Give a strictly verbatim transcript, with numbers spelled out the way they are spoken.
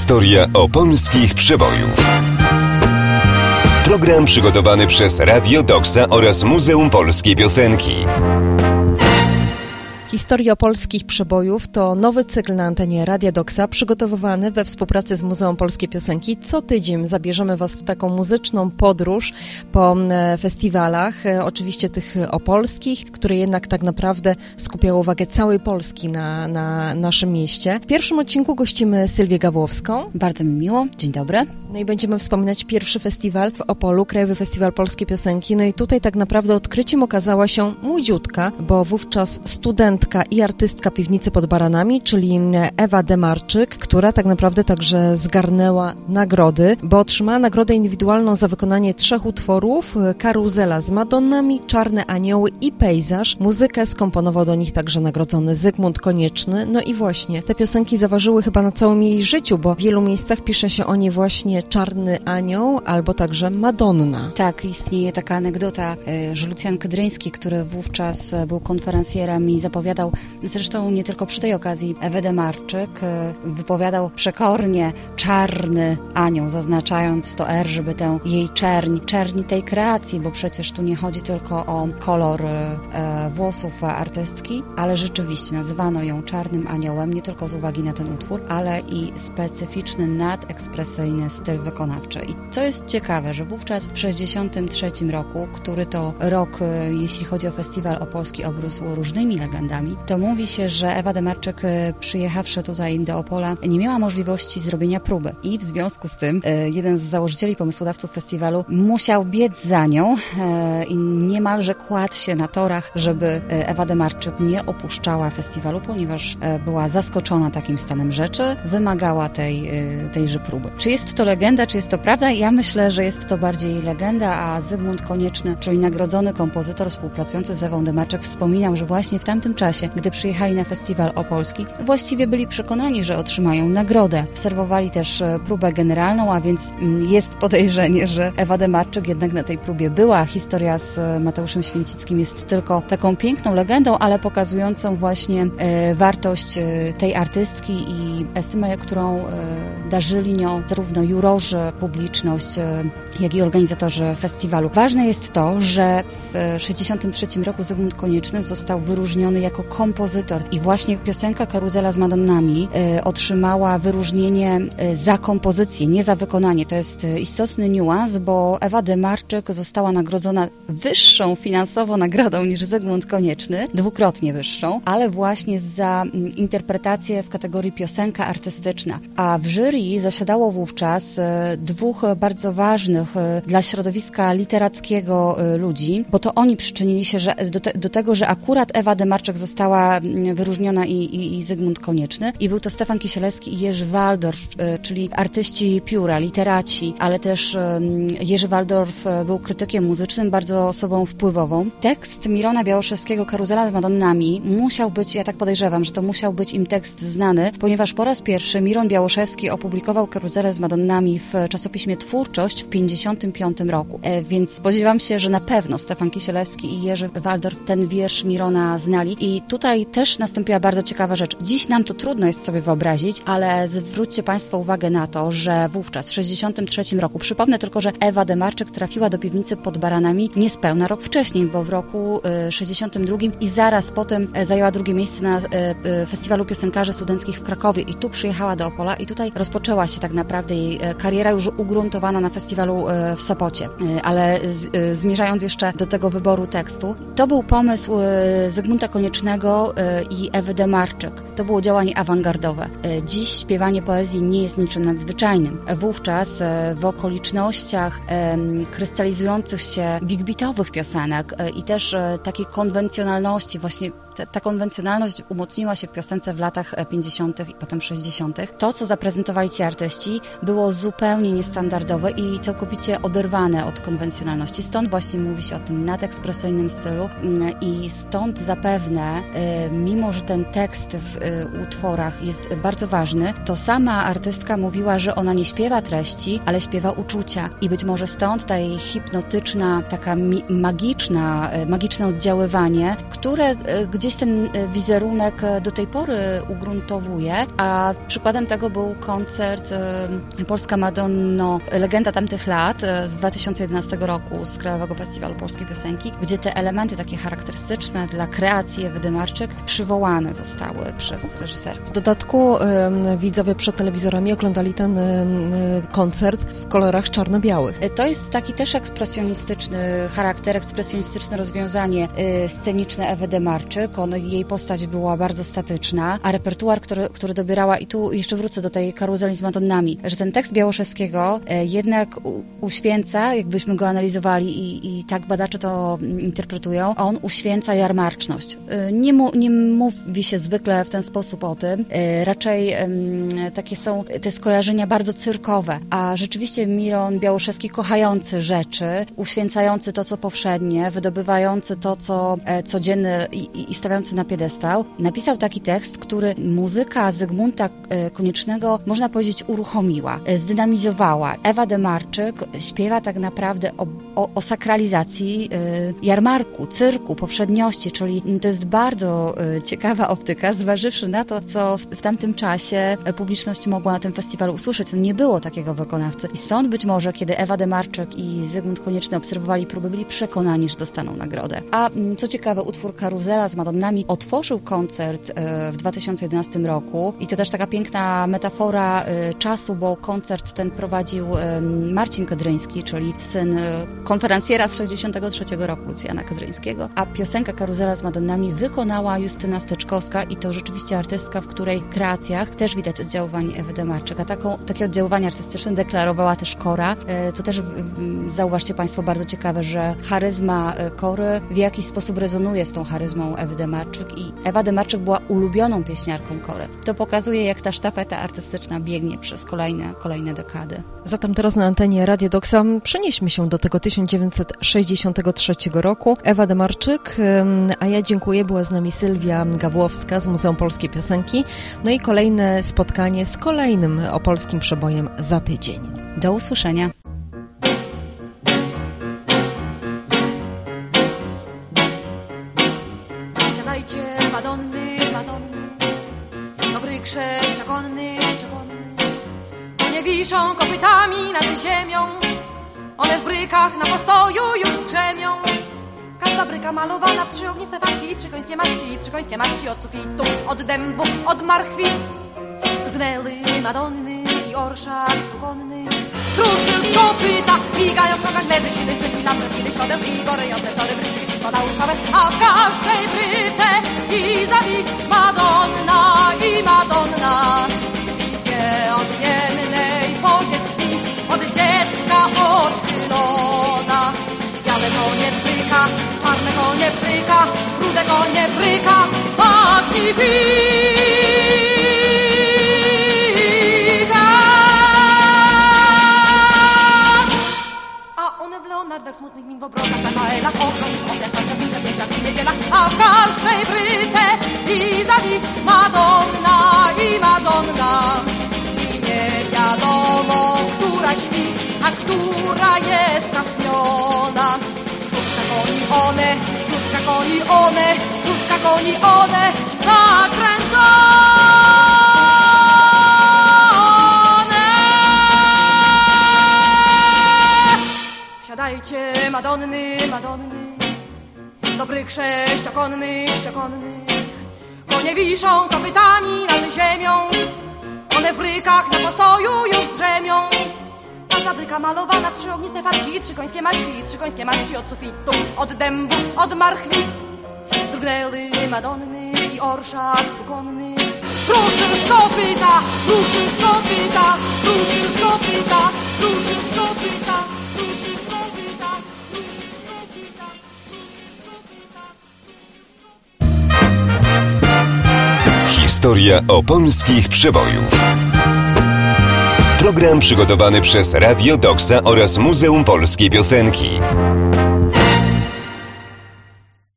Historia opolskich przebojów. Program przygotowany przez Radio Doksa oraz Muzeum Polskiej Piosenki. Historia opolskich przebojów to nowy cykl na antenie Radia Doksa, przygotowywany we współpracy z Muzeum Polskiej Piosenki. Co tydzień zabierzemy Was w taką muzyczną podróż po festiwalach, oczywiście tych opolskich, które jednak tak naprawdę skupiały uwagę całej Polski na, na naszym mieście. W pierwszym odcinku gościmy Sylwię Gawłowską. Bardzo mi miło, dzień dobry. No i będziemy wspominać pierwszy festiwal w Opolu, Krajowy Festiwal Polskiej Piosenki. No i tutaj tak naprawdę odkryciem okazała się młodziutka, bo wówczas studentka i artystka Piwnicy pod Baranami, czyli Ewa Demarczyk, która tak naprawdę także zgarnęła nagrody, bo otrzymała nagrodę indywidualną za wykonanie trzech utworów: Karuzela z Madonnami, Czarne Anioły i Pejzaż. Muzykę skomponował do nich także nagrodzony Zygmunt Konieczny. No i właśnie te piosenki zaważyły chyba na całym jej życiu, bo w wielu miejscach pisze się o niej właśnie Czarny Anioł albo także Madonna. Tak, istnieje taka anegdota, że Lucjan Kydryński, który wówczas był konferencjerem i zapowiadał, zresztą nie tylko przy tej okazji, Ewę Demarczyk, wypowiadał przekornie Czarny Anioł, zaznaczając to R, żeby tę jej czerń, czerń tej kreacji, bo przecież tu nie chodzi tylko o kolor e, włosów artystki, ale rzeczywiście nazywano ją Czarnym Aniołem, nie tylko z uwagi na ten utwór, ale i specyficzny, nadekspresyjny styl wykonawczy. I co jest ciekawe, że wówczas w sześćdziesiątym trzecim roku, który to rok, jeśli chodzi o festiwal opolski, obrósł różnymi legendami, to mówi się, że Ewa Demarczyk, przyjechawszy tutaj do Opola, nie miała możliwości zrobienia próby. I w związku z tym jeden z założycieli, pomysłodawców festiwalu musiał biec za nią i niemalże kładł się na torach, żeby Ewa Demarczyk nie opuszczała festiwalu, ponieważ była zaskoczona takim stanem rzeczy, wymagała tej, tejże próby. Czy jest to legenda, czy jest to prawda? Ja myślę, że jest to bardziej legenda, a Zygmunt Konieczny, czyli nagrodzony kompozytor współpracujący z Ewą Demarczyk, wspominał, że właśnie w tamtym czasie, gdy przyjechali na festiwal opolski, właściwie byli przekonani, że otrzymają nagrodę. Obserwowali też próbę generalną, a więc jest podejrzenie, że Ewa Demarczyk jednak na tej próbie była. Historia z Mateuszem Święcickim jest tylko taką piękną legendą, ale pokazującą właśnie e, wartość e, tej artystki i estymę, którą e, darzyli nią zarówno jurorzy, publiczność, e, jak i organizatorzy festiwalu. Ważne jest to, że w sześćdziesiątym trzecim roku Zygmunt Konieczny został wyróżniony jako kompozytor i właśnie piosenka Karuzela z Madonnami y, otrzymała wyróżnienie y, za kompozycję, nie za wykonanie. To jest y, istotny niuans, bo Ewa Demarczyk została nagrodzona wyższą finansowo nagrodą niż Zygmunt Konieczny, dwukrotnie wyższą, ale właśnie za y, interpretację w kategorii piosenka artystyczna. A w jury zasiadało wówczas y, dwóch bardzo ważnych y, dla środowiska literackiego y, ludzi, bo to oni przyczynili się że, do, te, do tego, że akurat Ewa Demarczyk została wyróżniona i, i, i Zygmunt Konieczny. I był to Stefan Kisielewski i Jerzy Waldorf, czyli artyści pióra, literaci, ale też Jerzy Waldorf był krytykiem muzycznym, bardzo osobą wpływową. Tekst Mirona Białoszewskiego Karuzela z Madonnami musiał być, ja tak podejrzewam, że to musiał być im tekst znany, ponieważ po raz pierwszy Miron Białoszewski opublikował Karuzelę z Madonnami w czasopiśmie Twórczość w pięćdziesiątym piątym roku. E, więc spodziewam się, że na pewno Stefan Kisielewski i Jerzy Waldorf ten wiersz Mirona znali. I tutaj też nastąpiła bardzo ciekawa rzecz. Dziś nam to trudno jest sobie wyobrazić, ale zwróćcie Państwo uwagę na to, że wówczas w sześćdziesiątym trzecim roku, przypomnę tylko, że Ewa Demarczyk trafiła do Piwnicy pod Baranami niespełna rok wcześniej, bo w roku sześćdziesiątym drugim i zaraz potem zajęła drugie miejsce na Festiwalu Piosenkarzy Studenckich w Krakowie i tu przyjechała do Opola i tutaj rozpoczęła się tak naprawdę jej kariera już ugruntowana na festiwalu w Sopocie. Ale zmierzając jeszcze do tego wyboru tekstu, to był pomysł Zygmunta Koniecznego i Ewy Demarczyk. To było działanie awangardowe. Dziś śpiewanie poezji nie jest niczym nadzwyczajnym. Wówczas w okolicznościach krystalizujących się big beatowych piosenek i też takiej konwencjonalności, właśnie ta, ta konwencjonalność umocniła się w piosence w latach pięćdziesiątych i potem sześćdziesiątych. To, co zaprezentowali ci artyści, było zupełnie niestandardowe i całkowicie oderwane od konwencjonalności. Stąd właśnie mówi się o tym nadekspresyjnym stylu i stąd zapewne, mimo że ten tekst w, utworach jest bardzo ważny, to sama artystka mówiła, że ona nie śpiewa treści, ale śpiewa uczucia. I być może stąd ta jej hipnotyczna, taka mi- magiczna, magiczne oddziaływanie, które gdzieś ten wizerunek do tej pory ugruntowuje, a przykładem tego był koncert Polska Madonno, legenda tamtych lat z dwa tysiące jedenastego roku z Krajowego Festiwalu Polskiej Piosenki, gdzie te elementy takie charakterystyczne dla kreacji Ewy Demarczyk przywołane zostały przez reżyserów. W dodatku y, widzowie przed telewizorami oglądali ten y, koncert w kolorach czarno-białych. To jest taki też ekspresjonistyczny charakter, ekspresjonistyczne rozwiązanie y, sceniczne Ewy Demarczyk. On, jej postać była bardzo statyczna, a repertuar, który, który dobierała, i tu jeszcze wrócę do tej karuzeli z Madonnami, że ten tekst Białoszewskiego y, jednak u, uświęca, jakbyśmy go analizowali i, i tak badacze to interpretują, on uświęca jarmarczność. Y, nie, mu, nie mówi się zwykle w ten sposób o tym, y, raczej y, takie są te skojarzenia bardzo cyrkowe, a rzeczywiście Miron Białoszewski kochający rzeczy, uświęcający to, co powszednie, wydobywający to, co e, codzienne i, i stawiający na piedestał, napisał taki tekst, który muzyka Zygmunta e, Koniecznego, można powiedzieć, uruchomiła, e, zdynamizowała. Ewa Demarczyk śpiewa tak naprawdę o, o, o sakralizacji e, jarmarku, cyrku, powszedniości, czyli to jest bardzo e, ciekawa optyka, zważywszy na to, co w, w tamtym czasie publiczność mogła na tym festiwalu usłyszeć. No nie było takiego wykonawcy. I stąd być może, kiedy Ewa Demarczyk i Zygmunt Konieczny obserwowali próby, byli przekonani, że dostaną nagrodę. A co ciekawe, utwór Karuzela z Madonnami otworzył koncert w dwa tysiące jedenastym roku i to też taka piękna metafora czasu, bo koncert ten prowadził Marcin Kedryński, czyli syn konferencjera z sześćdziesiątego trzeciego roku Lucjana Kedryńskiego, a piosenkę Karuzela z Madonnami wykonała Justyna Steczkowska i to rzeczywiście artystka, w której kreacjach też widać oddziaływanie Ewy Demarczyk, a taką, takie oddziaływanie artystyczne deklarowała też Kora. To też zauważcie Państwo, bardzo ciekawe, że charyzma Kory w jakiś sposób rezonuje z tą charyzmą Ewy Demarczyk i Ewa Demarczyk była ulubioną pieśniarką Kory. To pokazuje, jak ta sztafeta artystyczna biegnie przez kolejne, kolejne dekady. Zatem teraz na antenie Radia Doksa przenieśmy się do tego tysiąc dziewięćset sześćdziesiątego trzeciego roku. Ewa Demarczyk, a ja dziękuję, była z nami Sylwia Gawłowska z Muzeum Polskiej Piosenki. No i kolejne spotkanie z kolejnym opolskim przebojem za tydzień. Do usłyszenia. Siadajcie, Madonny, Madonny, dobry sześciokonny, sześciokonny. One wiszą kopytami nad ziemią, one w brykach na postoju już drzemią. Każda bryka malowana w trzy ogniste farbki i trzy końskie maści, i trzy końskie maści od sufitu, od dębu, od marchwi. Drgnęły Madonny i orszak spokojny. Kruszył z kopyta, migają w nogach lezy, siły, czeki, lampy, chwili, środem i gorejące wzory, bryki, pismo naukowe. A w każdej bryce i zawi Madonna i Madonna. Bitwie odmiennej pozie krwi, od dziecka odchylona. Białe konie bryka, czarne konie bryka, rude konie bryka, magnifique. Smutnych min w obrotach, Rafaelach, ogromnych oddechach, w serwieczach i niedzielach, a w każdej bryce i zawi Madonna i Madonna. I nie wiadomo, która śpi, a która jest trafniona. Szóstka koni one, szóstka koni one, szóstka koni one, zakręcone. Siadajcie, Madonny, Madonny, dobrych sześciokonnych, sześciokonnych. Konie wiszą kopytami nad ziemią, one w brykach na postoju już drzemią. Każda bryka malowana w trzy ogniste farbki, trzy końskie maści, trzy końskie maści od sufitu, od dębu, od marchwi. Drgnęły Madonny i orszak spokojny. Ruszył z kopyta, ruszył z kopyta, ruszył z kopyta, ruszył z kopyta. Historia opolskich przebojów. Program przygotowany przez Radio Doksa oraz Muzeum Polskiej Piosenki.